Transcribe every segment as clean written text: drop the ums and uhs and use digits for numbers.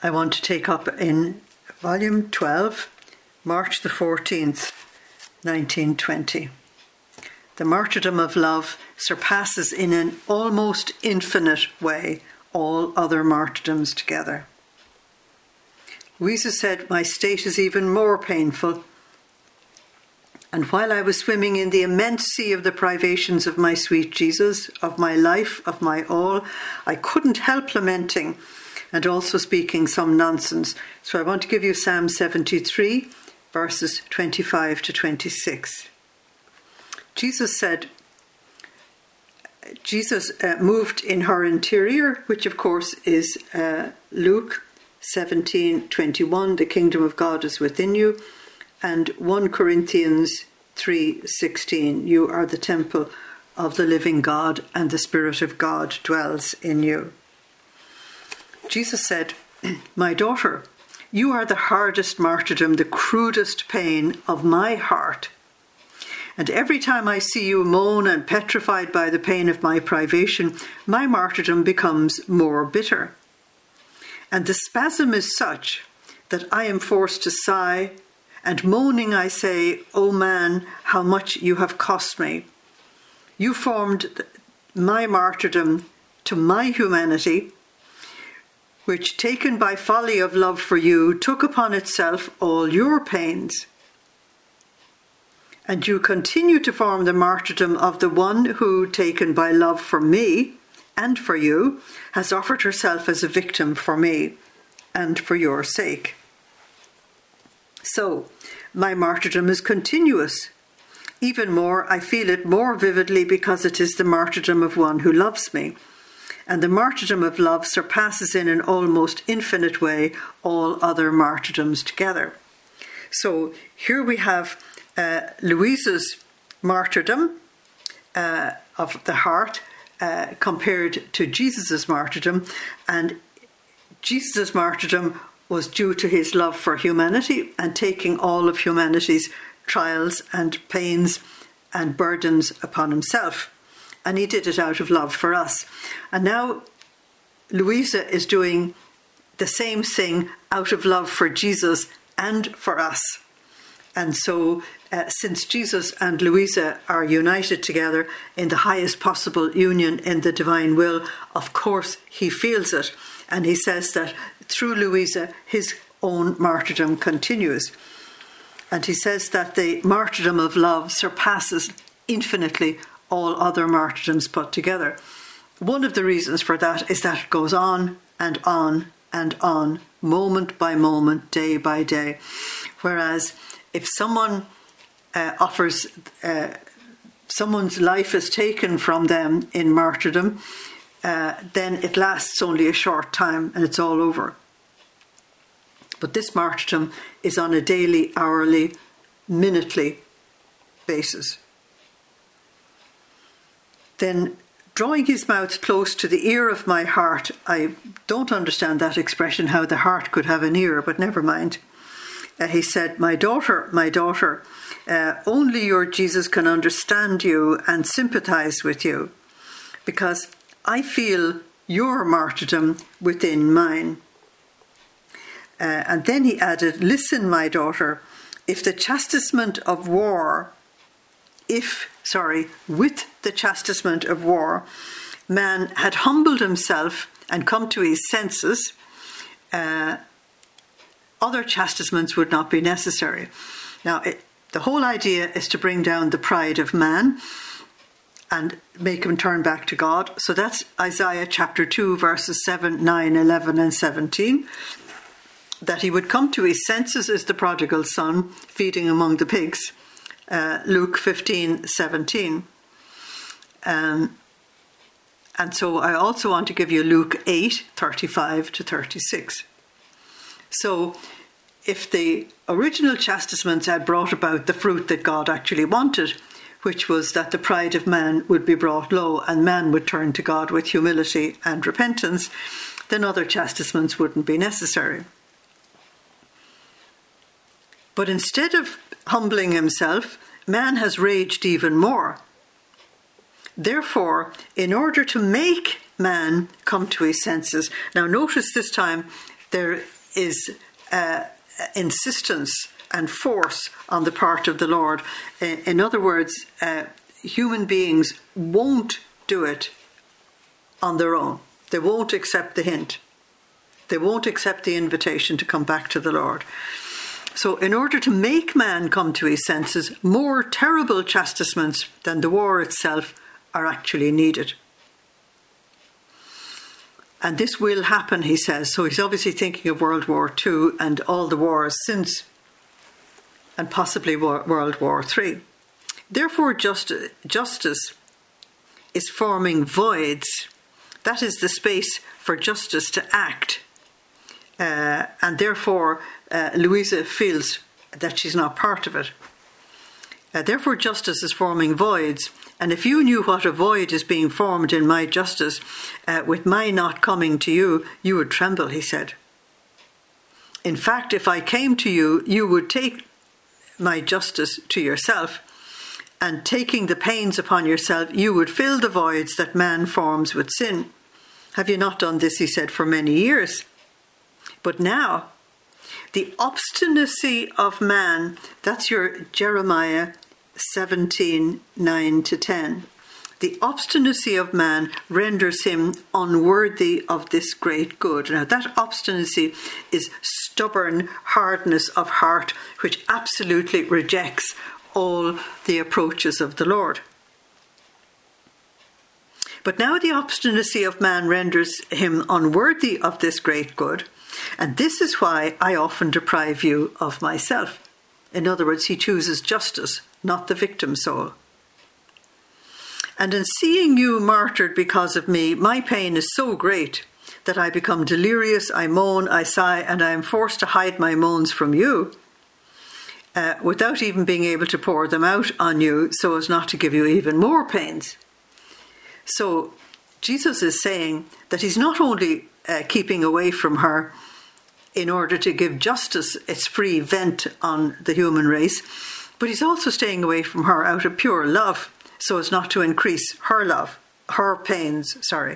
I want to take up in volume 12, March the 14th, 1920. The martyrdom of love surpasses in an almost infinite way all other martyrdoms together. Louisa said, "My state is even more painful. And while I was swimming in the immense sea of the privations of my sweet Jesus, of my life, of my all, I couldn't help lamenting and also speaking some nonsense." So I want to give you Psalm 73, verses 25 to 26. Jesus moved in her interior, which of course is Luke 17:21, the kingdom of God is within you, and 1 Corinthians 3:16, you are the temple of the living God and the Spirit of God dwells in you. Jesus said, "My daughter, you are the hardest martyrdom, the crudest pain of my heart. And every time I see you moan and petrified by the pain of my privation, my martyrdom becomes more bitter. And the spasm is such that I am forced to sigh, and moaning I say, 'O man, how much you have cost me. You formed my martyrdom to my humanity, which, taken by folly of love for you, took upon itself all your pains. And you continue to form the martyrdom of the one who, taken by love for me and for you, has offered herself as a victim for me and for your sake. So, my martyrdom is continuous. Even more, I feel it more vividly because it is the martyrdom of one who loves me. And the martyrdom of love surpasses in an almost infinite way all other martyrdoms together." So here we have Louisa's martyrdom of the heart compared to Jesus' martyrdom. And Jesus' martyrdom was due to his love for humanity and taking all of humanity's trials and pains and burdens upon himself. And he did it out of love for us. And now Louisa is doing the same thing out of love for Jesus and for us. And so since Jesus and Louisa are united together in the highest possible union in the divine will, of course he feels it. And he says that through Louisa, his own martyrdom continues. And he says that the martyrdom of love surpasses infinitely all other martyrdoms put together. One of the reasons for that is that it goes on and on and on, moment by moment, day by day. Whereas if someone someone's life is taken from them in martyrdom, then it lasts only a short time and it's all over. But this martyrdom is on a daily, hourly, minutely basis. Then, drawing his mouth close to the ear of my heart, I don't understand that expression, how the heart could have an ear, but never mind. He said, my daughter, only your Jesus can understand you and sympathize with you, because I feel your martyrdom within mine." And then he added, "Listen, my daughter, with the chastisement of war, man had humbled himself and come to his senses, other chastisements would not be necessary." Now, the whole idea is to bring down the pride of man and make him turn back to God. So that's Isaiah chapter 2, verses 7, 9, 11 and 17. That he would come to his senses is the prodigal son feeding among the pigs. Luke 15:17. And so I also want to give you Luke 8:35 to 36. So if the original chastisements had brought about the fruit that God actually wanted, which was that the pride of man would be brought low and man would turn to God with humility and repentance, then other chastisements wouldn't be necessary. But instead of humbling himself, man has raged even more. Therefore, in order to make man come to his senses, now notice this time there is insistence and force on the part of the Lord. In other words, human beings won't do it on their own. They won't accept the hint. They won't accept the invitation to come back to the Lord. So in order to make man come to his senses, more terrible chastisements than the war itself are actually needed. And this will happen, he says. So he's obviously thinking of World War II and all the wars since, and possibly World War III. Therefore, justice is forming voids. That is the space for justice to act. And therefore, Louisa feels that she's not part of it. Therefore, justice is forming voids. And if you knew what a void is being formed in my justice, with my not coming to you, you would tremble, he said. In fact, if I came to you, you would take my justice to yourself, and taking the pains upon yourself, you would fill the voids that man forms with sin. Have you not done this, he said, for many years? But now, the obstinacy of man, that's your Jeremiah 17:9-10. The obstinacy of man renders him unworthy of this great good. Now that obstinacy is stubborn hardness of heart, which absolutely rejects all the approaches of the Lord. But now the obstinacy of man renders him unworthy of this great good, and this is why I often deprive you of myself. In other words, he chooses justice, not the victim soul. And in seeing you martyred because of me, my pain is so great that I become delirious, I moan, I sigh, and I am forced to hide my moans from you, without even being able to pour them out on you so as not to give you even more pains. So Jesus is saying that he's not only keeping away from her in order to give justice its free vent on the human race, but he's also staying away from her out of pure love so as not to increase her love, her pains, sorry.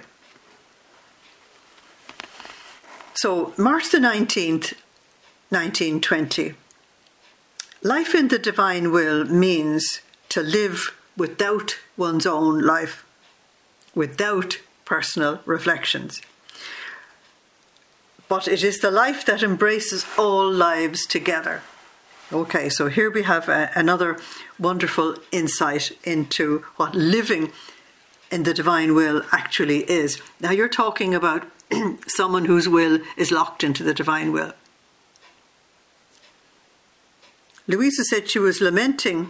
So March the 19th, 1920. Life in the divine will means to live without one's own life, without personal reflections. But it is the life that embraces all lives together. Okay, so here we have another wonderful insight into what living in the divine will actually is. Now you're talking about someone whose will is locked into the divine will. Louisa said she was lamenting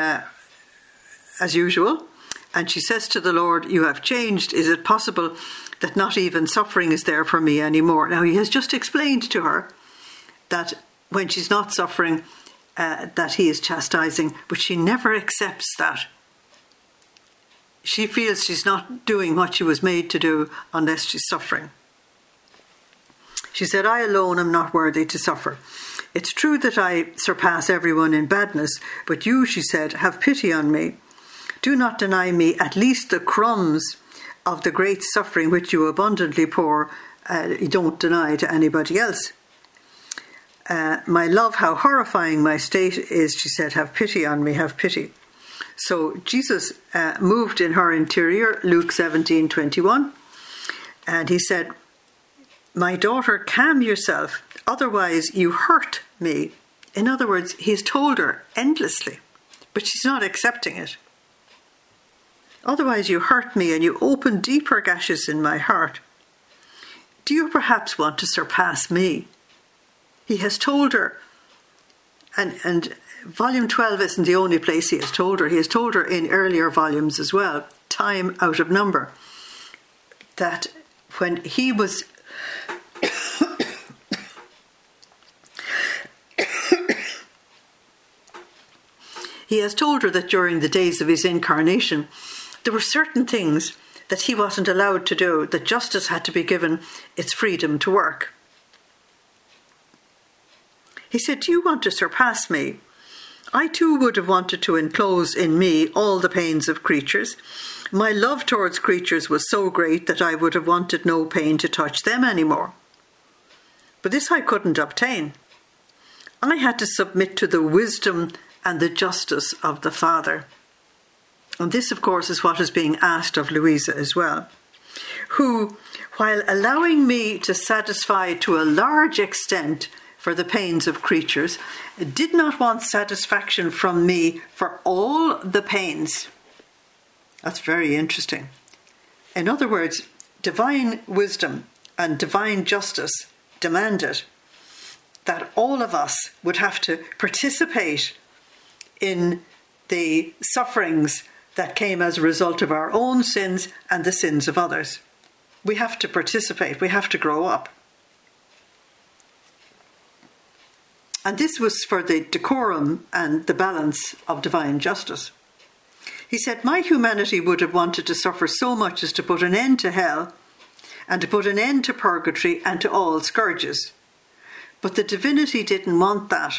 as usual, and she says to the Lord, "You have changed. Is it possible that not even suffering is there for me anymore?" Now he has just explained to her that when she's not suffering, that he is chastising, but she never accepts that. She feels she's not doing what she was made to do unless she's suffering. She said, "I alone am not worthy to suffer. It's true that I surpass everyone in badness, but you," she said, "have pity on me. Do not deny me at least the crumbs of the great suffering which you abundantly pour. You don't deny to anybody else. My love, how horrifying my state is," she said, "have pity on me, have pity." So Jesus moved in her interior, Luke 17:21, and he said, "My daughter, calm yourself, otherwise you hurt me." In other words, he's told her endlessly, but she's not accepting it. "Otherwise you hurt me and you open deeper gashes in my heart. Do you perhaps want to surpass me?" He has told her, and volume 12 isn't the only place he has told her. He has told her in earlier volumes as well, time out of number, that when he was he has told her that during the days of his incarnation, there were certain things that he wasn't allowed to do, that justice had to be given its freedom to work. He said, "Do you want to surpass me? I too would have wanted to enclose in me all the pains of creatures. My love towards creatures was so great that I would have wanted no pain to touch them anymore. But this I couldn't obtain. I had to submit to the wisdom and the justice of the Father. And this, of course, is what is being asked of Louisa as well, who, while allowing me to satisfy to a large extent for the pains of creatures, did not want satisfaction from me for all the pains. That's very interesting. In other words, divine wisdom and divine justice demanded that all of us would have to participate in the sufferings that came as a result of our own sins and the sins of others. We have to participate. We have to grow up. And this was for the decorum and the balance of divine justice. He said, my humanity would have wanted to suffer so much as to put an end to hell and to put an end to purgatory and to all scourges. But the divinity didn't want that.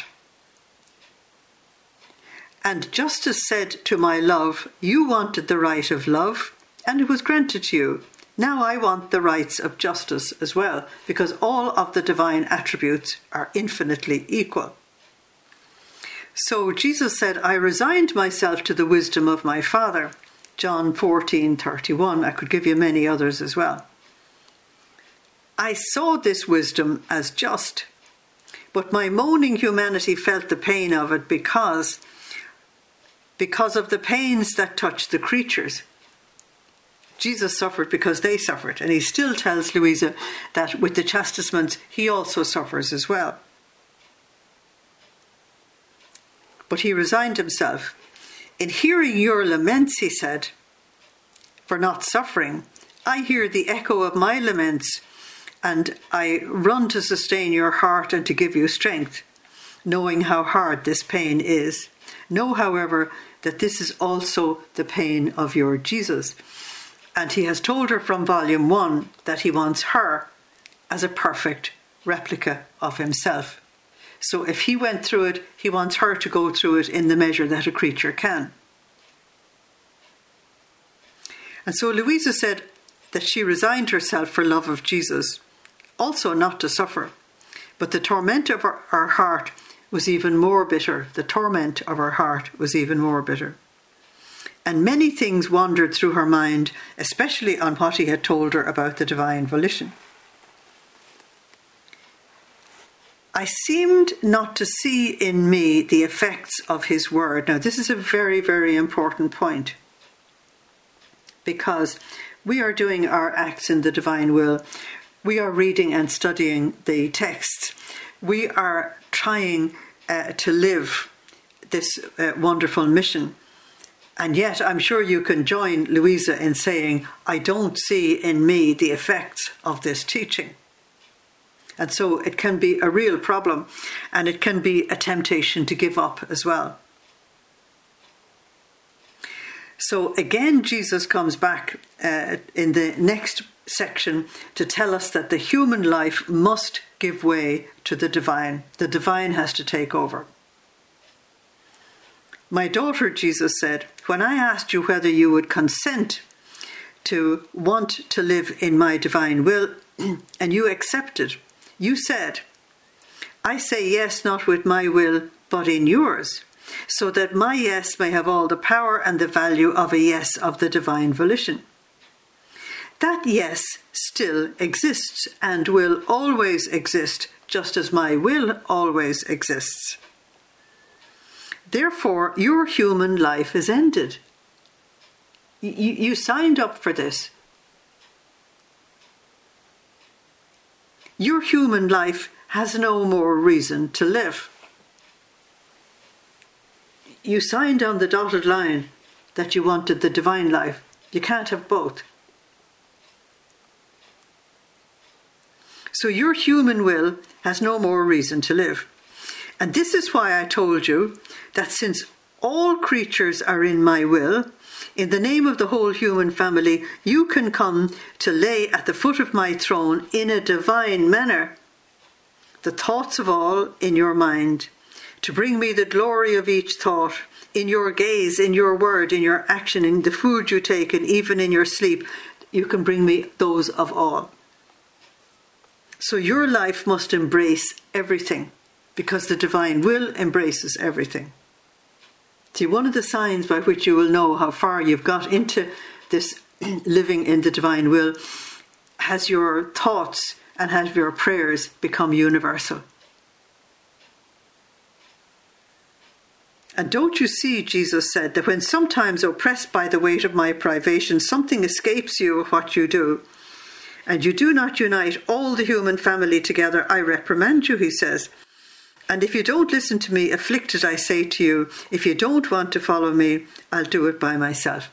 And justice said to my love, you wanted the right of love, and it was granted to you. Now I want the rights of justice as well, because all of the divine attributes are infinitely equal. So Jesus said, I resigned myself to the wisdom of my Father. John 14:31. I could give you many others as well. I saw this wisdom as just, but my moaning humanity felt the pain of it because of the pains that touched the creatures. Jesus suffered because they suffered, and he still tells Louisa that with the chastisements he also suffers as well. But he resigned himself. In hearing your laments, he said, for not suffering, I hear the echo of my laments, and I run to sustain your heart and to give you strength, knowing how hard this pain is. Know, however, that this is also the pain of your Jesus. And he has told her from volume 1 that he wants her as a perfect replica of himself. So if he went through it, he wants her to go through it in the measure that a creature can. And so Louisa said that she resigned herself for love of Jesus, also not to suffer. But the torment of her heart was even more bitter. The torment of her heart was even more bitter. And many things wandered through her mind, especially on what he had told her about the divine volition. I seemed not to see in me the effects of his word. Now, this is a very, very important point, because we are doing our acts in the divine will. We are reading and studying the texts. We are trying to live this wonderful mission. And yet I'm sure you can join Louisa in saying, I don't see in me the effects of this teaching. And so it can be a real problem, and it can be a temptation to give up as well. So again, Jesus comes back in the next section to tell us that the human life must give way to the divine. The divine has to take over. My daughter, Jesus said, when I asked you whether you would consent to want to live in my divine will, and you accepted, you said, I say yes, not with my will, but in yours, so that my yes may have all the power and the value of a yes of the divine volition. That yes still exists and will always exist, just as my will always exists. Therefore, your human life is ended. You signed up for this. Your human life has no more reason to live. You signed on the dotted line that you wanted the divine life. You can't have both. So your human will has no more reason to live. And this is why I told you that since all creatures are in my will, in the name of the whole human family, you can come to lay at the foot of my throne in a divine manner the thoughts of all in your mind, to bring me the glory of each thought, in your gaze, in your word, in your action, in the food you take, and even in your sleep. You can bring me those of all. So your life must embrace everything, because the divine will embraces everything. See, one of the signs by which you will know how far you've got into this living in the divine will, has your thoughts and has your prayers become universal. And don't you see, Jesus said, that when sometimes oppressed by the weight of my privation, something escapes you of what you do, and you do not unite all the human family together, I reprimand you, he says. And if you don't listen to me, afflicted, I say to you, if you don't want to follow me, I'll do it by myself.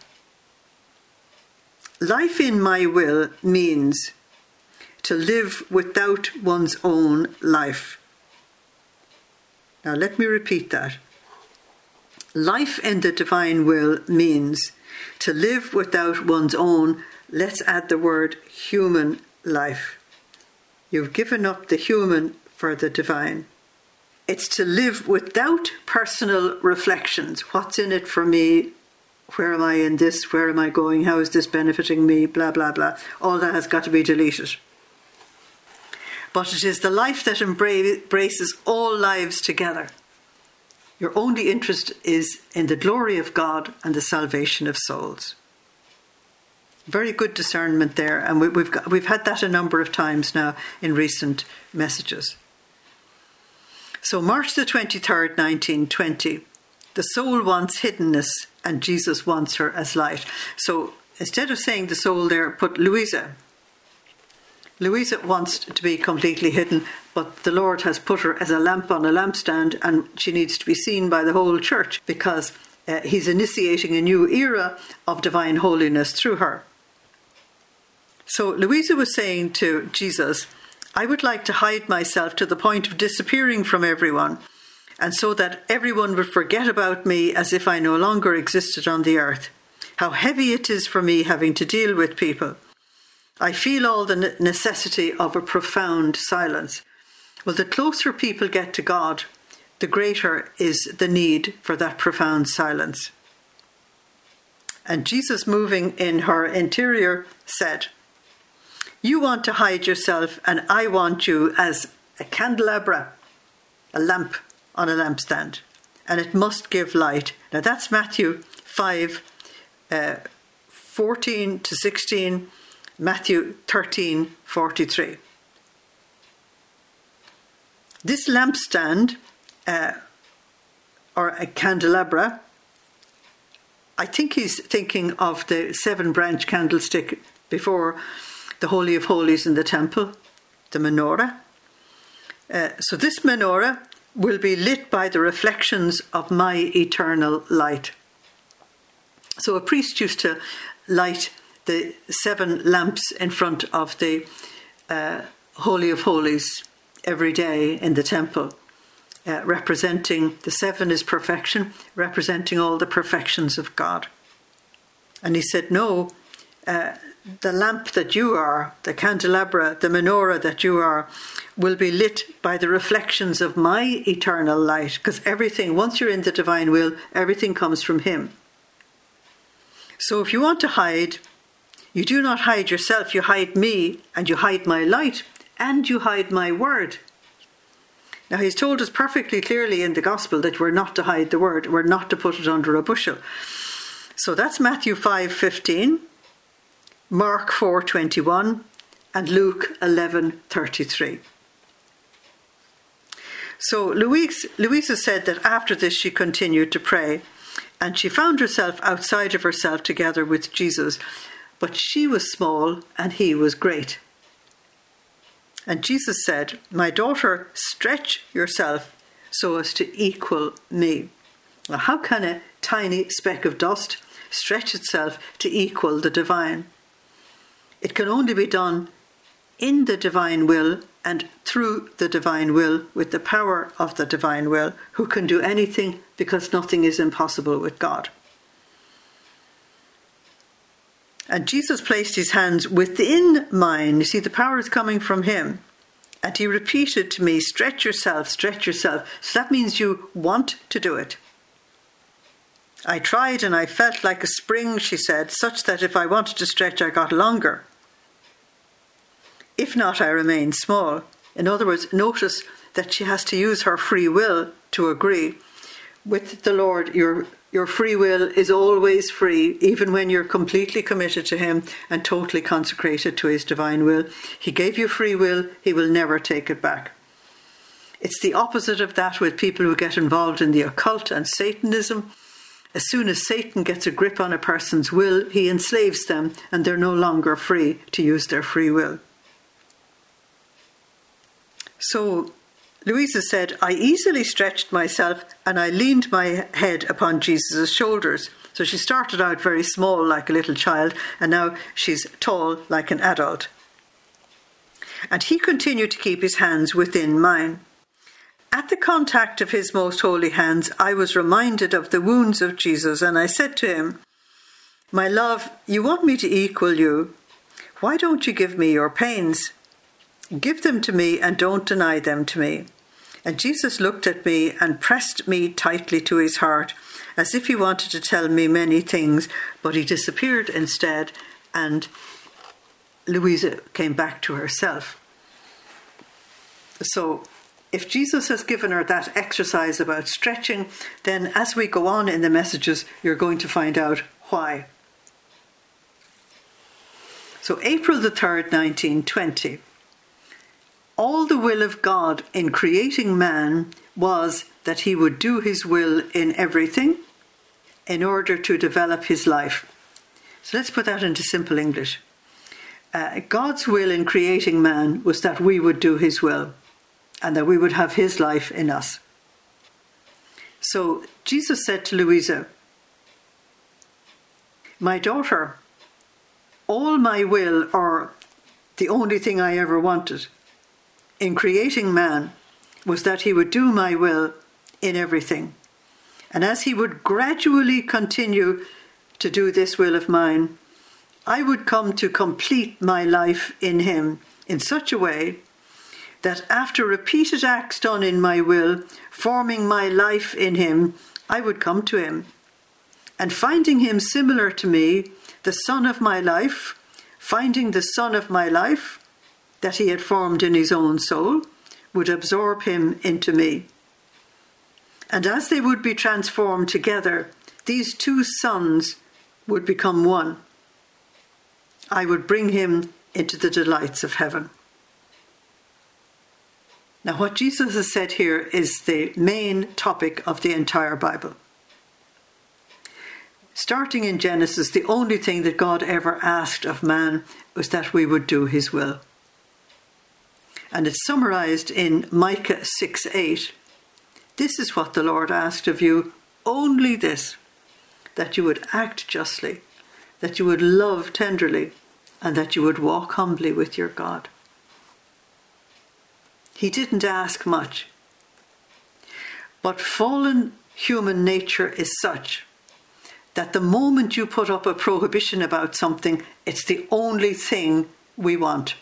Life in my will means to live without one's own life. Now let me repeat that. Life in the divine will means to live without one's own, let's add the word human life. You've given up the human for the divine. It's to live without personal reflections. What's in it for me? Where am I in this? Where am I going? How is this benefiting me? Blah, blah, blah. All that has got to be deleted. But it is the life that embraces all lives together. Your only interest is in the glory of God and the salvation of souls. Very good discernment there, and we've had that a number of times now in recent messages. So March the 23rd, 1920, the soul wants hiddenness and Jesus wants her as light. So instead of saying the soul there, put Louisa. Louisa wants to be completely hidden, but the Lord has put her as a lamp on a lampstand, and she needs to be seen by the whole church because he's initiating a new era of divine holiness through her. So Louisa was saying to Jesus, I would like to hide myself to the point of disappearing from everyone, and so that everyone would forget about me as if I no longer existed on the earth. How heavy it is for me having to deal with people. I feel all the necessity of a profound silence. Well, the closer people get to God, the greater is the need for that profound silence. And Jesus, moving in her interior, said, you want to hide yourself, and I want you as a candelabra, a lamp on a lampstand, and it must give light. Now that's Matthew 5, 14 to 16, Matthew 13, 43. This lampstand, or a candelabra, I think he's thinking of the 7-branch candlestick before the Holy of Holies in the temple, the menorah. So this menorah will be lit by the reflections of my eternal light. So a priest used to light the 7 lamps in front of the Holy of Holies every day in the temple, representing the 7 is perfection, representing all the perfections of God. And he said, no, the lamp that you are, the candelabra, the menorah that you are, will be lit by the reflections of my eternal light, because everything, once you're in the divine will, everything comes from him. So if you want to hide, you do not hide yourself, you hide me, and you hide my light, and you hide my word. Now he's told us perfectly clearly in the gospel that we're not to hide the word, we're not to put it under a bushel. So that's Matthew 5:15, Mark 4:21, and Luke 11:33. So Louisa said that after this she continued to pray, and she found herself outside of herself together with Jesus, but she was small and he was great. And Jesus said, my daughter, stretch yourself so as to equal me. Now, how can a tiny speck of dust stretch itself to equal the divine? It can only be done in the divine will and through the divine will, with the power of the divine will, who can do anything because nothing is impossible with God. And Jesus placed his hands within mine. You see, the power is coming from him. And he repeated to me, stretch yourself, stretch yourself. So that means you want to do it. I tried and I felt like a spring, she said, such that if I wanted to stretch, I got longer. If not, I remain small. In other words, notice that she has to use her free will to agree. With the Lord, your free will is always free, even when you're completely committed to him and totally consecrated to his divine will. He gave you free will, he will never take it back. It's the opposite of that with people who get involved in the occult and Satanism. As soon as Satan gets a grip on a person's will, he enslaves them and they're no longer free to use their free will. So Louisa said, I easily stretched myself and I leaned my head upon Jesus' shoulders. So she started out very small like a little child and now she's tall like an adult. And he continued to keep his hands within mine. At the contact of his most holy hands, I was reminded of the wounds of Jesus, and I said to him, my love, you want me to equal you. Why don't you give me your pains? Give them to me and don't deny them to me. And Jesus looked at me and pressed me tightly to his heart, as if he wanted to tell me many things, but he disappeared instead, and Louisa came back to herself. So, if Jesus has given her that exercise about stretching, then as we go on in the messages, you're going to find out why. So April the 3rd, 1920. All the will of God in creating man was that he would do his will in everything in order to develop his life. So let's put that into simple English. God's will in creating man was that we would do his will, and that we would have his life in us. So Jesus said to Louisa, my daughter, all my will, or the only thing I ever wanted in creating man, was that he would do my will in everything. And as he would gradually continue to do this will of mine, I would come to complete my life in him in such a way that after repeated acts done in my will, forming my life in him, I would come to him. And finding him similar to me, the son of my life, finding the son of my life that he had formed in his own soul, would absorb him into me. And as they would be transformed together, these two sons would become one. I would bring him into the delights of heaven. Now, what Jesus has said here is the main topic of the entire Bible. Starting in Genesis, the only thing that God ever asked of man was that we would do his will. And it's summarized in Micah 6:8. This is what the Lord asked of you, only this, that you would act justly, that you would love tenderly, and that you would walk humbly with your God. He didn't ask much. But fallen human nature is such that the moment you put up a prohibition about something, it's the only thing we want.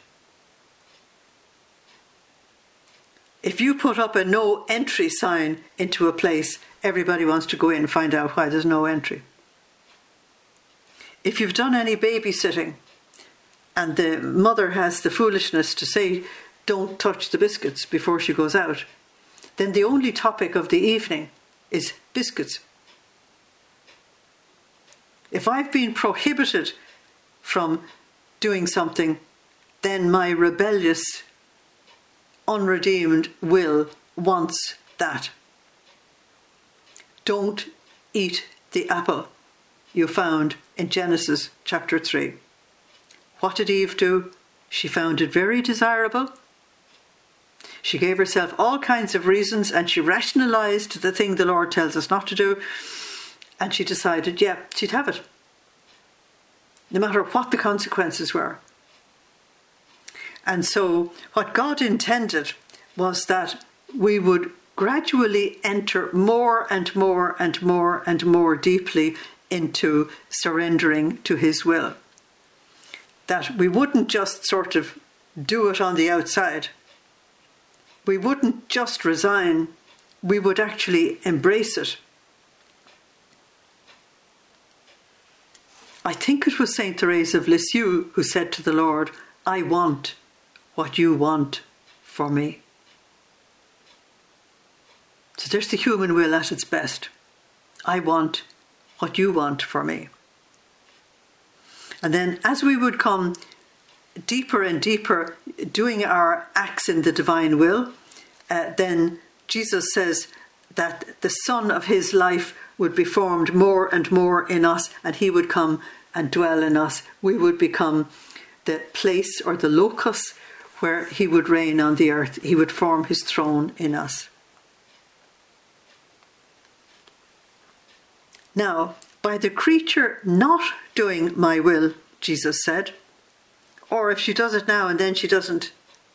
If you put up a no entry sign into a place, everybody wants to go in and find out why there's no entry. If you've done any babysitting and the mother has the foolishness to say, don't touch the biscuits before she goes out, then the only topic of the evening is biscuits. If I've been prohibited from doing something, then my rebellious, unredeemed will wants that. Don't eat the apple you found in Genesis chapter 3. What did Eve do? She found it very desirable. She gave herself all kinds of reasons and she rationalized the thing the Lord tells us not to do. And she decided, yeah, she'd have it, no matter what the consequences were. And so what God intended was that we would gradually enter more and more and more and more deeply into surrendering to his will. That we wouldn't just sort of do it on the outside. We wouldn't just resign. We would actually embrace it. I think it was Saint Therese of Lisieux who said to the Lord, I want what you want for me. So there's the human will at its best. I want what you want for me. And then as we would come deeper and deeper doing our acts in the divine will, then Jesus says that the sun of his life would be formed more and more in us, and he would come and dwell in us. We would become the place or the locus where he would reign on the earth. He would form his throne in us. Now, by the creature not doing my will, Jesus said, or if she does it now and then she doesn't,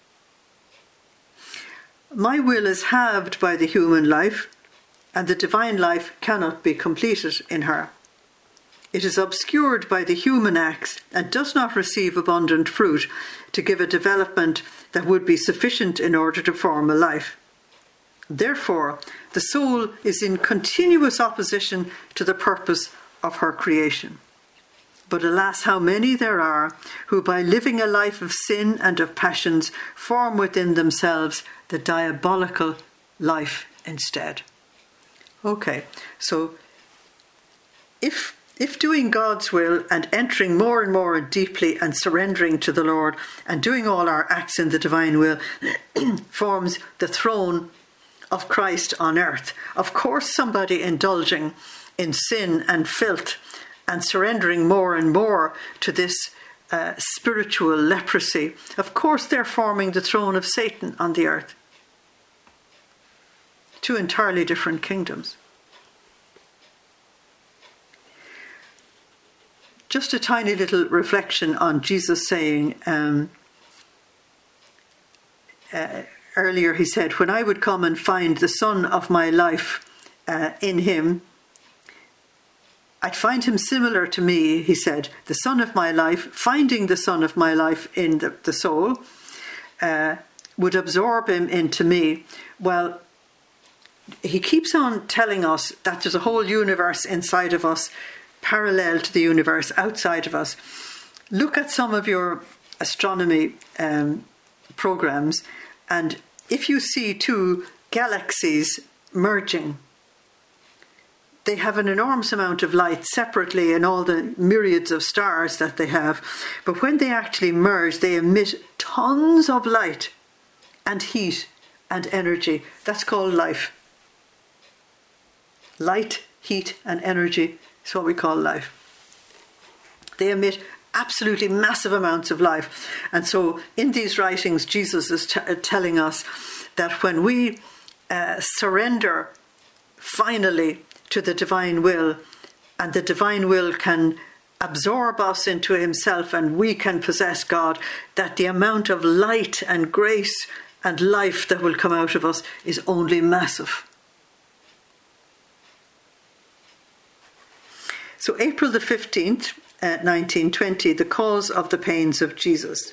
my will is halved by the human life, and the divine life cannot be completed in her. It is obscured by the human acts and does not receive abundant fruit to give a development that would be sufficient in order to form a life. Therefore, the soul is in continuous opposition to the purpose of her creation. But alas, how many there are who, by living a life of sin and of passions, form within themselves the diabolical life instead. Okay, so if doing God's will and entering more and more deeply and surrendering to the Lord and doing all our acts in the divine will forms the throne of Christ on earth, of course somebody indulging in sin and filth and surrendering more and more to this spiritual leprosy, of course they're forming the throne of Satan on the earth. Two entirely different kingdoms. Just a tiny little reflection on Jesus saying, earlier he said, when I would come and find the son of my life in him, I'd find him similar to me, he said, the son of my life, finding the son of my life in the soul, would absorb him into me. Well, he keeps on telling us that there's a whole universe inside of us, parallel to the universe outside of us. Look at some of your astronomy programs, and if you see two galaxies merging, they have an enormous amount of light separately in all the myriads of stars that they have. But when they actually merge, they emit tons of light and heat and energy. That's called life. Light, heat and energy is what we call life. They emit absolutely massive amounts of life. And so in these writings, Jesus is telling us that when we surrender finally to the divine will, and the divine will can absorb us into himself and we can possess God, that the amount of light and grace and life that will come out of us is only massive. So April the 15th, 1920, the cause of the pains of Jesus.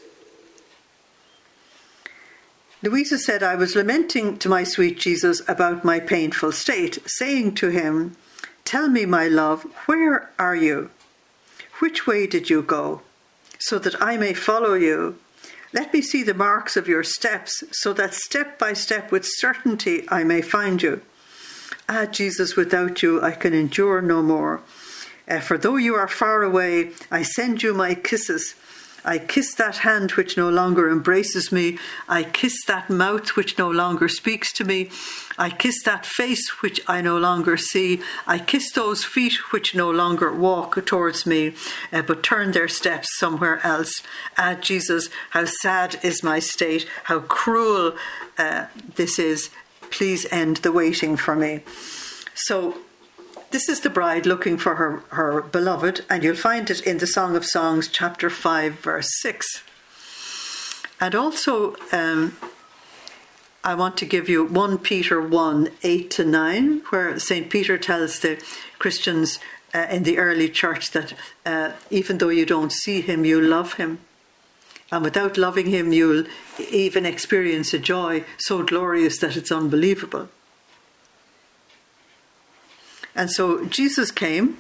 Louisa said, I was lamenting to my sweet Jesus about my painful state, saying to him, tell me, my love, where are you? Which way did you go? So that I may follow you. Let me see the marks of your steps, so that step by step with certainty I may find you. Ah, Jesus, without you I can endure no more. For though you are far away, I send you my kisses. I kiss that hand which no longer embraces me. I kiss that mouth which no longer speaks to me. I kiss that face which I no longer see. I kiss those feet which no longer walk towards me, but turn their steps somewhere else. Ah, Jesus, how sad is my state, how cruel this is. Please end the waiting for me. So this is the bride looking for her beloved, and you'll find it in the Song of Songs, chapter 5, verse 6. And also, I want to give you 1 Peter 1, 8-9, where St. Peter tells the Christians in the early church that even though you don't see him, you love him. And without loving him, you'll even experience a joy so glorious that it's unbelievable. And so Jesus came,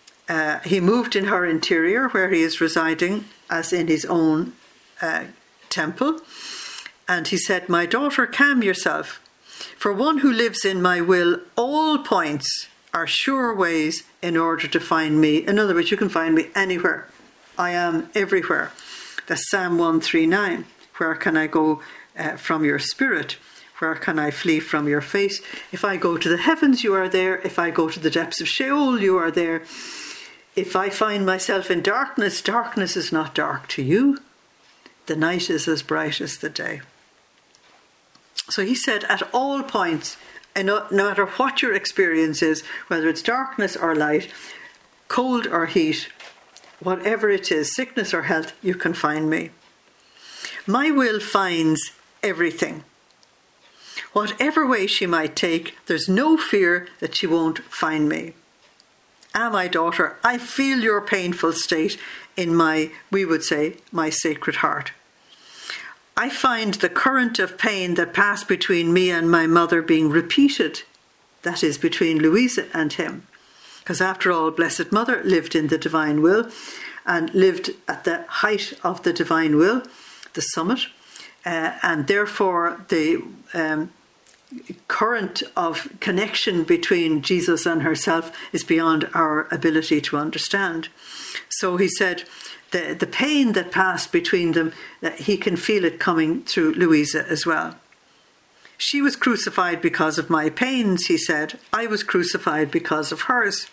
he moved in her interior where he is residing as in his own temple. And he said, "My daughter, calm yourself. For one who lives in my will, all points are sure ways in order to find me." In other words, you can find me anywhere. I am everywhere. That's Psalm 139. Where can I go from your spirit? Where can I flee from your face? If I go to the heavens, you are there. If I go to the depths of Sheol, you are there. If I find myself in darkness, darkness is not dark to you. The night is as bright as the day. So he said, at all points, and no matter what your experience is, whether it's darkness or light, cold or heat, whatever it is, sickness or health, you can find me. My will finds everything. Whatever way she might take, there's no fear that she won't find me. Ah, my daughter, I feel your painful state in my, we would say, my sacred heart. I find the current of pain that passed between me and my mother being repeated. That is, between Louisa and him. Because after all, Blessed Mother lived in the divine will and lived at the height of the divine will, the summit. And therefore, the current of connection between Jesus and herself is beyond our ability to understand. So he said, the pain that passed between them, that he can feel it coming through Louisa as well. She was crucified because of my pains, he said. I was crucified because of hers.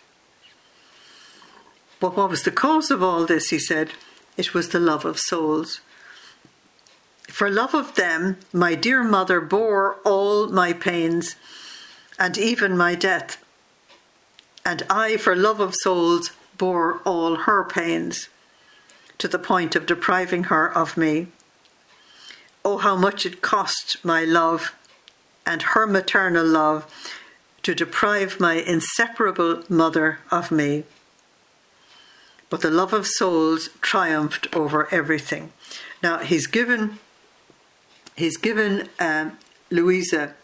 But what was the cause of all this, he said? It was the love of souls. For love of them, my dear mother bore all my pains and even my death. And I, for love of souls, bore all her pains, to the point of depriving her of me. Oh, how much it cost my love and her maternal love to deprive my inseparable mother of me. But the love of souls triumphed over everything. Now, he's given Louisa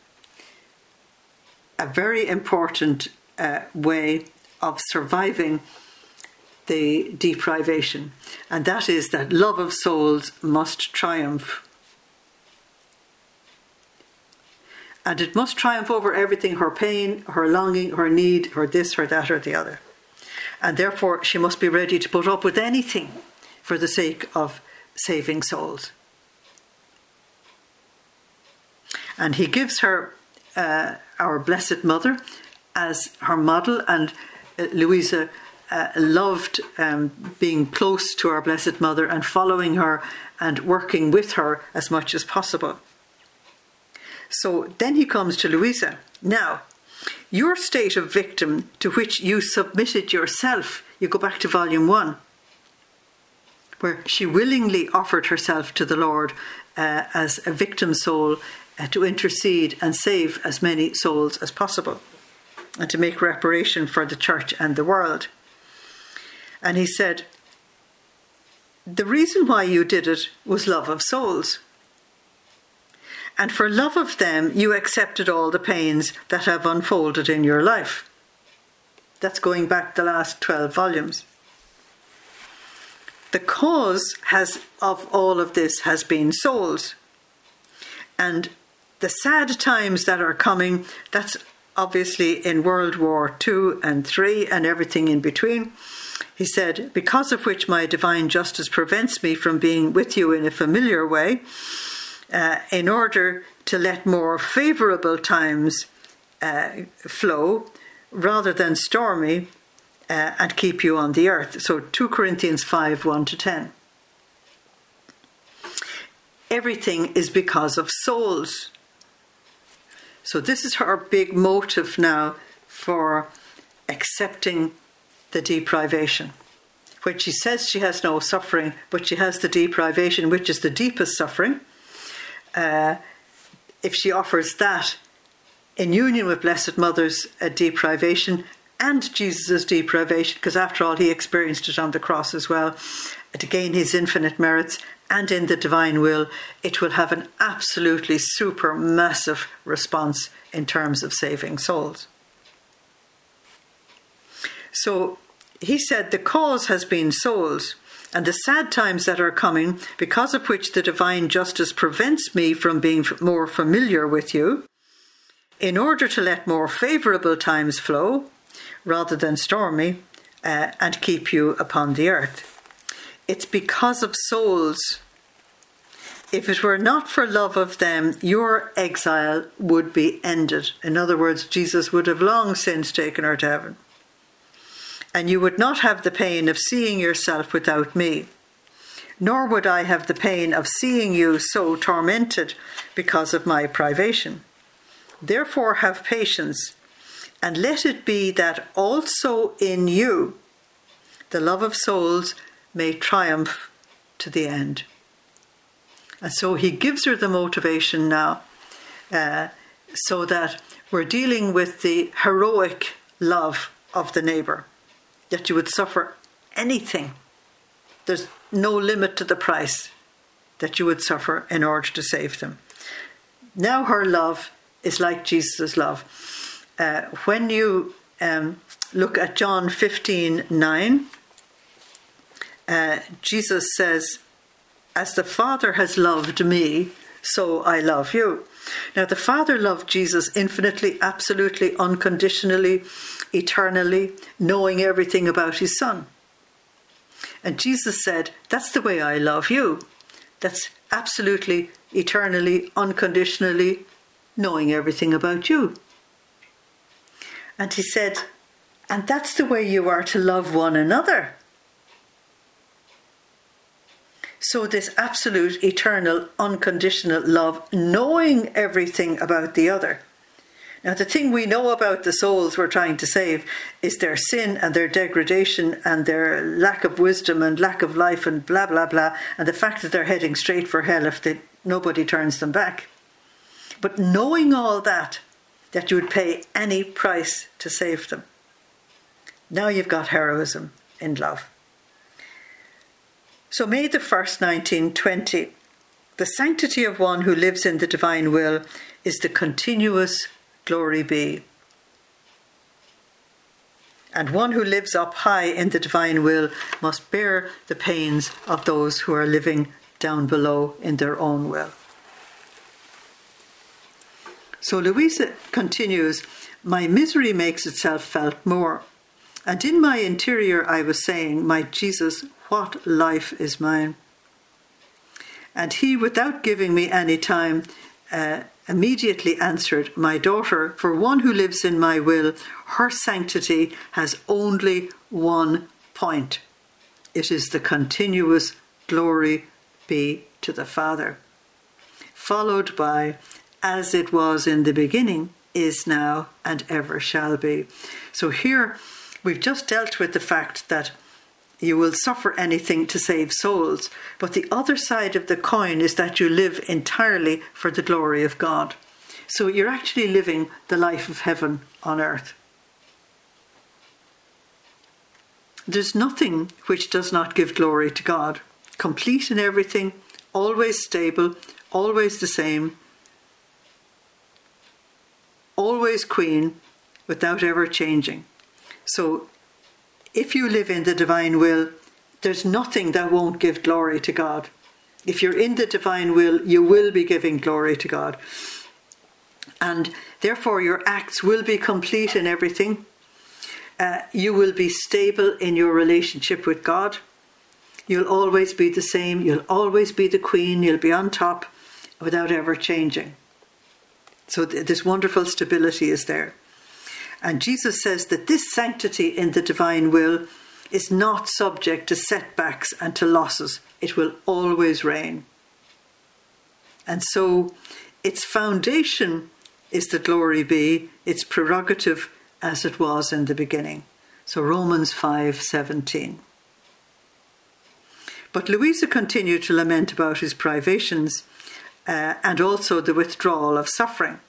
a very important way of surviving the deprivation, and that is that love of souls must triumph. And it must triumph over everything, her pain, her longing, her need, her this, her that, or the other. And therefore she must be ready to put up with anything for the sake of saving souls. And he gives her our Blessed Mother as her model, and Louisa loved being close to our Blessed Mother and following her and working with her as much as possible. So then he comes to Louisa. Now, your state of victim to which you submitted yourself, you go back to volume 1, where she willingly offered herself to the Lord as a victim soul to intercede and save as many souls as possible and to make reparation for the church and the world. And he said, the reason why you did it was love of souls. And for love of them, you accepted all the pains that have unfolded in your life. That's going back the last 12 volumes. The cause of all of this has been souls. And the sad times that are coming, that's obviously in World War II and III and everything in between. He said, because of which my divine justice prevents me from being with you in a familiar way, in order to let more favourable times flow rather than stormy, and keep you on the earth. So 2 Corinthians 5, 1-10. Everything is because of souls. So this is her big motive now for accepting the deprivation, which she says she has no suffering, but she has the deprivation, which is the deepest suffering. If she offers that in union with Blessed Mother's deprivation and Jesus' deprivation, because after all he experienced it on the cross as well, to gain his infinite merits, and in the divine will, it will have an absolutely super massive response in terms of saving souls. So he said the cause has been souls, and the sad times that are coming, because of which the divine justice prevents me from being more familiar with you, in order to let more favourable times flow, rather than stormy, and keep you upon the earth. It's because of souls. If it were not for love of them, your exile would be ended. In other words, Jesus would have long since taken her to heaven. And you would not have the pain of seeing yourself without me, nor would I have the pain of seeing you so tormented because of my privation. Therefore have patience, and let it be that also in you the love of souls may triumph to the end. And so he gives her the motivation now, so that we're dealing with the heroic love of the neighbour, that you would suffer anything. There's no limit to the price that you would suffer in order to save them. Now her love is like Jesus' love. When you look at John 15:9, Jesus says, as the Father has loved me, so I love you. Now the Father loved Jesus infinitely, absolutely, unconditionally, eternally, knowing everything about his Son. And Jesus said, that's the way I love you. That's absolutely, eternally, unconditionally, knowing everything about you. And he said, and that's the way you are to love one another. So this absolute, eternal, unconditional love, knowing everything about the other. Now the thing we know about the souls we're trying to save is their sin and their degradation and their lack of wisdom and lack of life and blah, blah, blah, and the fact that they're heading straight for hell if nobody turns them back. But knowing all that you would pay any price to save them. Now you've got heroism in love. So May the 1st, 1920, the sanctity of one who lives in the divine will is the continuous glory be. And one who lives up high in the divine will must bear the pains of those who are living down below in their own will. So Louisa continues, my misery makes itself felt more. And in my interior I was saying, my Jesus, what life is mine? And he, without giving me any time, immediately answered, my daughter, for one who lives in my will, her sanctity has only one point. It is the continuous glory be to the Father, followed by, as it was in the beginning, is now, and ever shall be. So here we've just dealt with the fact that you will suffer anything to save souls, but the other side of the coin is that you live entirely for the glory of God. So you're actually living the life of heaven on earth. There's nothing which does not give glory to God. Complete in everything, always stable, always the same, always queen, without ever changing. So if you live in the divine will, there's nothing that won't give glory to God. If you're in the divine will, you will be giving glory to God. And therefore your acts will be complete in everything. You will be stable in your relationship with God. You'll always be the same. You'll always be the queen. You'll be on top without ever changing. So this wonderful stability is there. And Jesus says that this sanctity in the divine will is not subject to setbacks and to losses. It will always reign. And so its foundation is the glory be, its prerogative as it was in the beginning. So Romans 5:17. But Louisa continued to lament about his privations and also the withdrawal of suffering.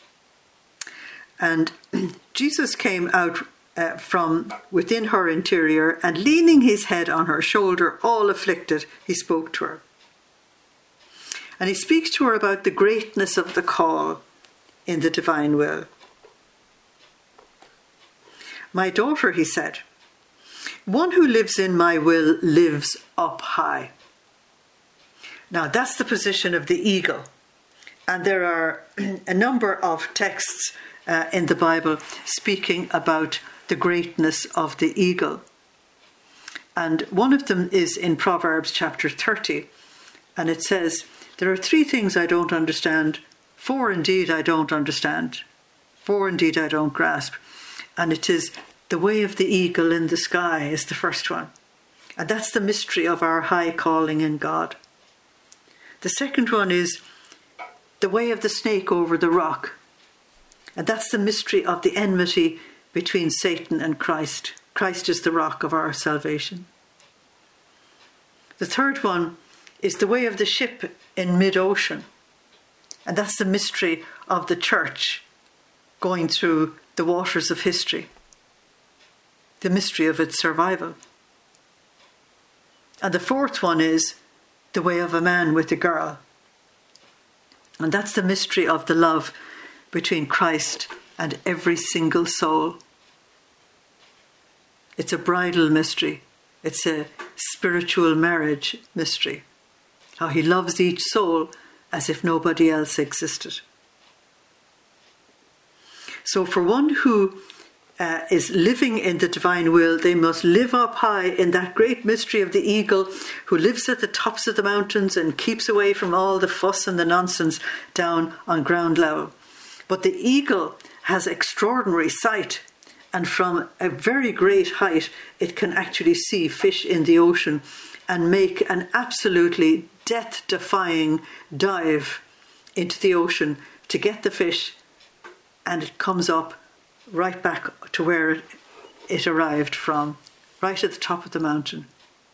And Jesus came out from within her interior, and leaning his head on her shoulder, all afflicted, he spoke to her. And he speaks to her about the greatness of the call in the divine will. My daughter, he said, One who lives in my will lives up high. Now that's the position of the eagle. And there are a number of texts in the Bible speaking about the greatness of the eagle. And one of them is in Proverbs chapter 30. And it says, there are 3 things I don't understand. 4 indeed I don't understand. 4 indeed I don't grasp. And it is the way of the eagle in the sky is the first one. And that's the mystery of our high calling in God. The second one is the way of the snake over the rock. And that's the mystery of the enmity between Satan and Christ. Christ is the rock of our salvation. The third one is the way of the ship in mid-ocean. And that's the mystery of the church going through the waters of history. The mystery of its survival. And the fourth one is the way of a man with a girl. And that's the mystery of the love between Christ and every single soul. It's a bridal mystery. It's a spiritual marriage mystery. How he loves each soul as if nobody else existed. So for one who is living in the divine will, they must live up high in that great mystery of the eagle who lives at the tops of the mountains and keeps away from all the fuss and the nonsense down on ground level. But the eagle has extraordinary sight, and from a very great height it can actually see fish in the ocean and make an absolutely death-defying dive into the ocean to get the fish, and it comes up right back to where it arrived from, right at the top of the mountain.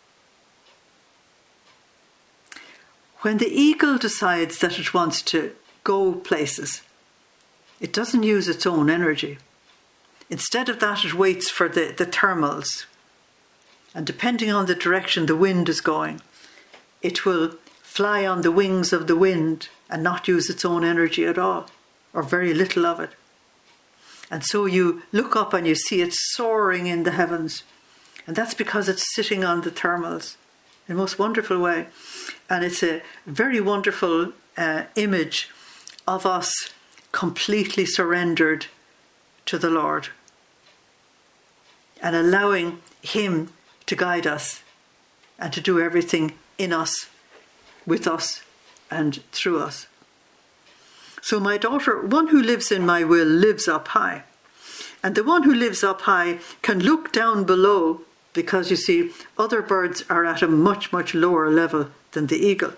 When the eagle decides that it wants to go places, it doesn't use its own energy. Instead of that, it waits for the thermals. And depending on the direction the wind is going, it will fly on the wings of the wind and not use its own energy at all, or very little of it. And so you look up and you see it soaring in the heavens. And that's because it's sitting on the thermals in a most wonderful way. And it's a very wonderful image of us completely surrendered to the Lord and allowing him to guide us and to do everything in us, with us, and through us. So my daughter, one who lives in my will lives up high. And the one who lives up high can look down below, because you see, other birds are at a much, much lower level than the eagle.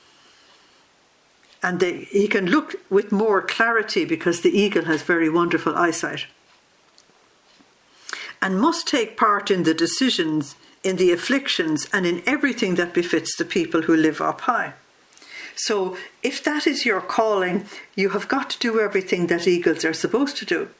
And he can look with more clarity because the eagle has very wonderful eyesight. And must take part in the decisions, in the afflictions, and in everything that befits the people who live up high. So if that is your calling, you have got to do everything that eagles are supposed to do.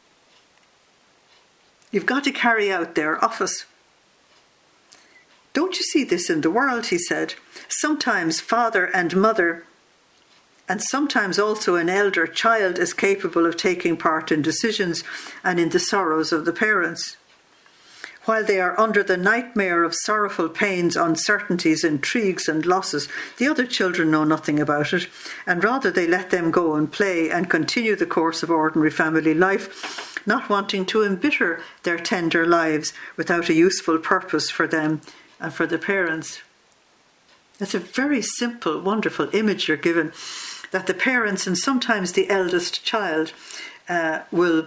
You've got to carry out their office. Don't you see this in the world, he said. Sometimes father and mother, and sometimes also an elder child, is capable of taking part in decisions and in the sorrows of the parents. While they are under the nightmare of sorrowful pains, uncertainties, intrigues and losses, the other children know nothing about it, and rather they let them go and play and continue the course of ordinary family life, not wanting to embitter their tender lives without a useful purpose for them and for the parents. It's a very simple, wonderful image you're given, that the parents and sometimes the eldest child will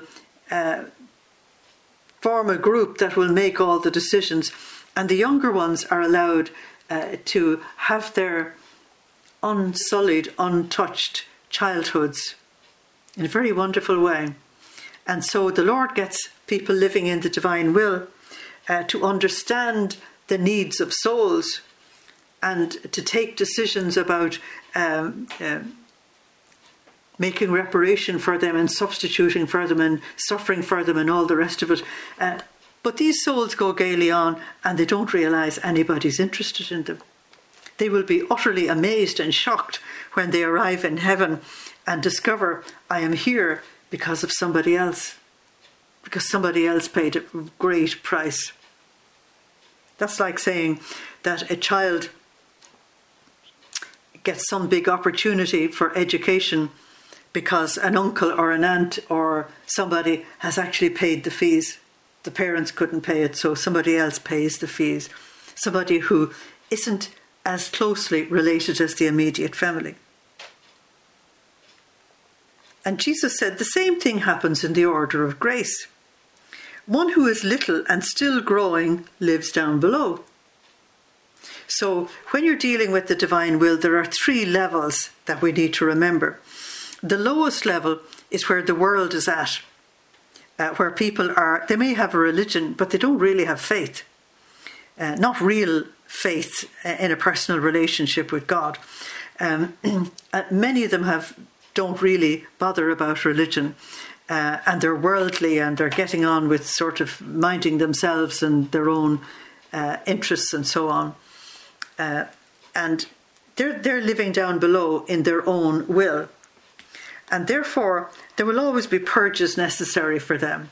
form a group that will make all the decisions, and the younger ones are allowed to have their unsullied, untouched childhoods in a very wonderful way. And so the Lord gets people living in the divine will to understand the needs of souls and to take decisions about making reparation for them and substituting for them and suffering for them and all the rest of it. But these souls go gaily on and they don't realise anybody's interested in them. They will be utterly amazed and shocked when they arrive in heaven and discover, I am here because of somebody else. Because somebody else paid a great price. That's like saying that a child gets some big opportunity for education because an uncle or an aunt or somebody has actually paid the fees. The parents couldn't pay it, so somebody else pays the fees. Somebody who isn't as closely related as the immediate family. And Jesus said the same thing happens in the order of grace. One who is little and still growing lives down below. So when you're dealing with the divine will, there are 3 levels that we need to remember. The lowest level is where the world is at, where people are, they may have a religion, but they don't really have faith. Not real faith in a personal relationship with God. Many of them don't really bother about religion, and they're worldly and they're getting on with sort of minding themselves and their own interests and so on. And they're living down below in their own will. And therefore, there will always be purges necessary for them.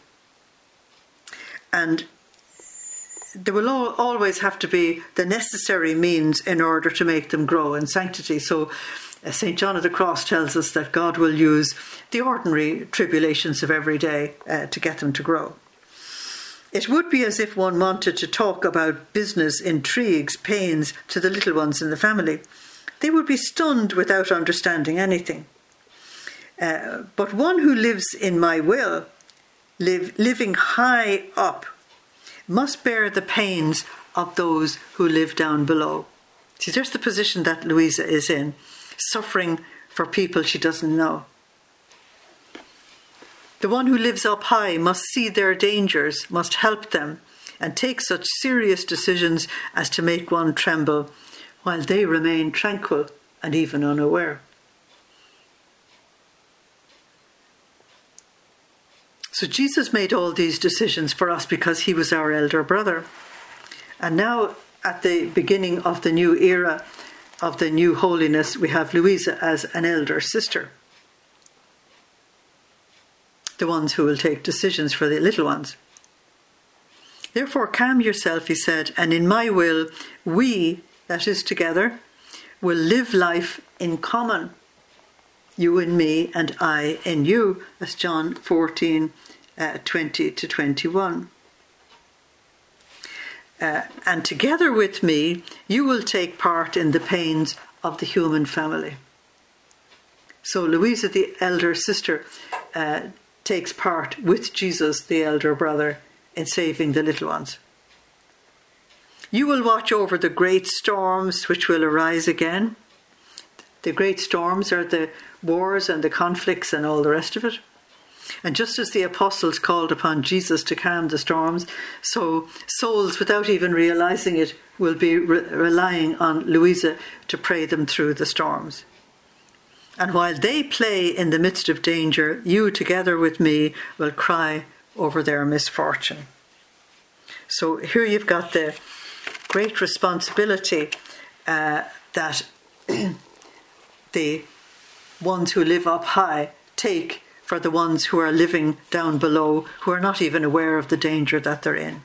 And there will always have to be the necessary means in order to make them grow in sanctity. So St. John of the Cross tells us that God will use the ordinary tribulations of every day to get them to grow. It would be as if one wanted to talk about business, intrigues, pains to the little ones in the family. They would be stunned without understanding anything. But one who lives in my will, living high up, must bear the pains of those who live down below. See, there's the position that Louisa is in, suffering for people she doesn't know. The one who lives up high must see their dangers, must help them, and take such serious decisions as to make one tremble, while they remain tranquil and even unaware. So Jesus made all these decisions for us because he was our elder brother. And now, at the beginning of the new era of the new holiness, we have Louisa as an elder sister. The ones who will take decisions for the little ones. Therefore, calm yourself, he said, and in my will, we, that is together, will live life in common. You in me and I in you, as John 14, 20 to 21. And together with me, you will take part in the pains of the human family. So Louisa, the elder sister, takes part with Jesus, the elder brother, in saving the little ones. You will watch over the great storms which will arise again. The great storms are the wars and the conflicts and all the rest of it. And just as the apostles called upon Jesus to calm the storms, so souls, without even realizing it, will be relying on Louisa to pray them through the storms. And while they play in the midst of danger, you together with me will cry over their misfortune. So here you've got the great responsibility that the ones who live up high take for the ones who are living down below, who are not even aware of the danger that they're in.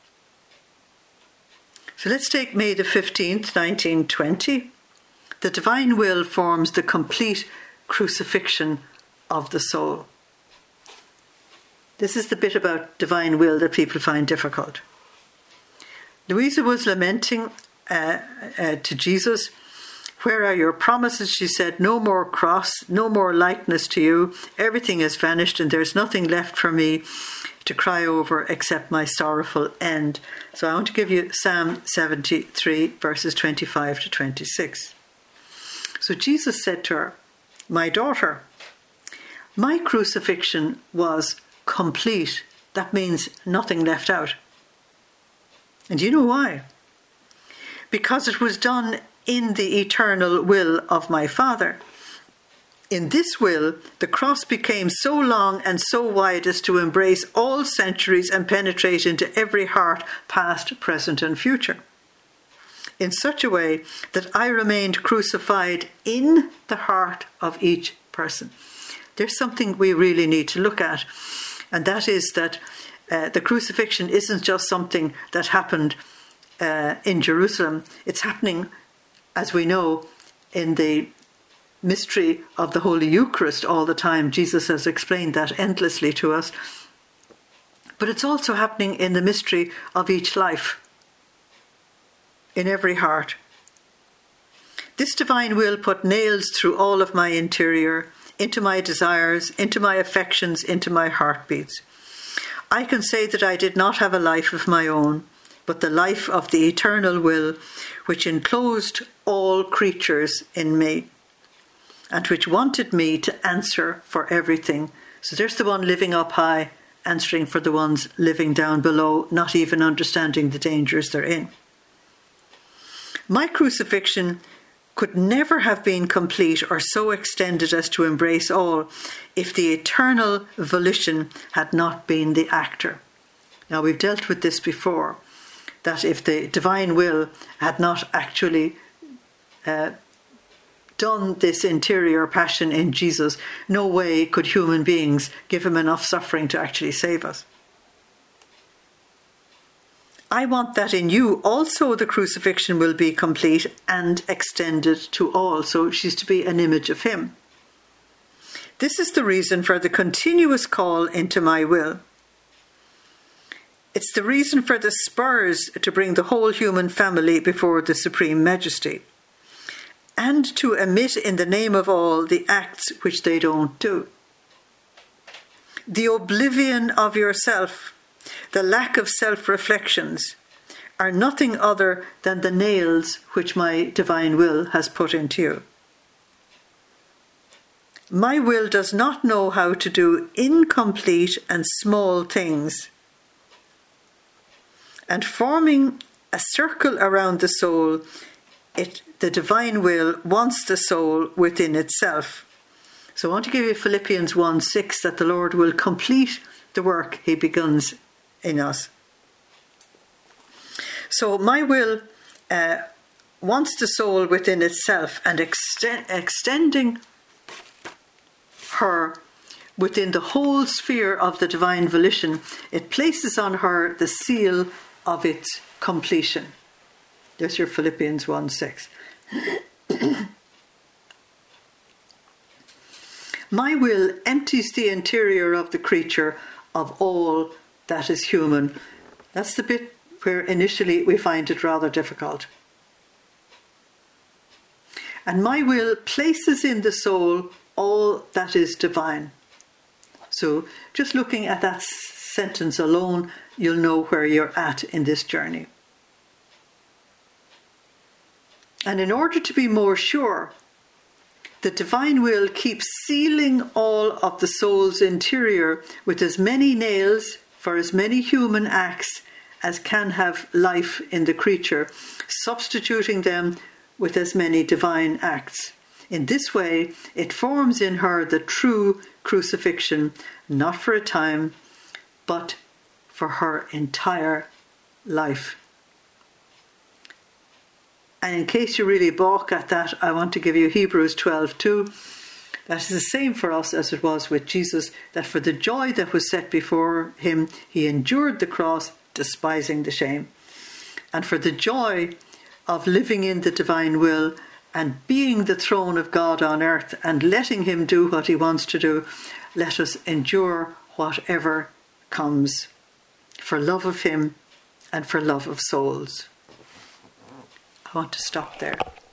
So let's take May the 15th, 1920. The divine will forms the complete crucifixion of the soul. This is the bit about divine will that people find difficult. Louisa was lamenting to Jesus, "Where are your promises?" She said, "No more cross, no more likeness to you. Everything has vanished and there's nothing left for me to cry over except my sorrowful end." So I want to give you Psalm 73, verses 25 to 26. So Jesus said to her, "My daughter, my crucifixion was complete." That means nothing left out. And do you know why? Because it was done in the eternal will of my Father. In this will, the cross became so long and so wide as to embrace all centuries and penetrate into every heart, past, present, and future, in such a way that I remained crucified in the heart of each person. There's something we really need to look at, and that is that the crucifixion isn't just something that happened in Jerusalem. It's happening, as we know, in the mystery of the Holy Eucharist all the time. Jesus has explained that endlessly to us. But it's also happening in the mystery of each life, in every heart. This divine will put nails through all of my interior, into my desires, into my affections, into my heartbeats. I can say that I did not have a life of my own, but the life of the eternal will, which enclosed all creatures in me, and which wanted me to answer for everything. So there's the one living up high, answering for the ones living down below, not even understanding the dangers they're in. My crucifixion could never have been complete or so extended as to embrace all if the eternal volition had not been the actor. Now, we've dealt with this before, that if the divine will had not actually done this interior passion in Jesus, no way could human beings give him enough suffering to actually save us. I want that in you also the crucifixion will be complete and extended to all. So she's to be an image of him. This is the reason for the continuous call into my will. It's the reason for the spurs to bring the whole human family before the Supreme Majesty, and to emit in the name of all the acts which they don't do. The oblivion of yourself, the lack of self-reflections, are nothing other than the nails which my divine will has put into you. My will does not know how to do incomplete and small things. And forming a circle around the soul, the divine will wants the soul within itself. So I want to give you Philippians 1:6, that the Lord will complete the work he begins in us. So my will wants the soul within itself, and extending her within the whole sphere of the divine volition, it places on her the seal of its completion. There's your Philippians 1:6. My will empties the interior of the creature of all that is human. That's the bit where initially we find it rather difficult. And my will places in the soul all that is divine. So just looking at that sentence alone, you'll know where you're at in this journey. And in order to be more sure, the divine will keeps sealing all of the soul's interior with as many nails for as many human acts as can have life in the creature, substituting them with as many divine acts. In this way, it forms in her the true crucifixion, not for a time, but for her entire life. And in case you really balk at that, I want to give you Hebrews 12:2. That is the same for us as it was with Jesus, that for the joy that was set before him, he endured the cross, despising the shame. And for the joy of living in the divine will and being the throne of God on earth and letting him do what he wants to do, let us endure whatever comes, for love of him and for love of souls. I want to stop there.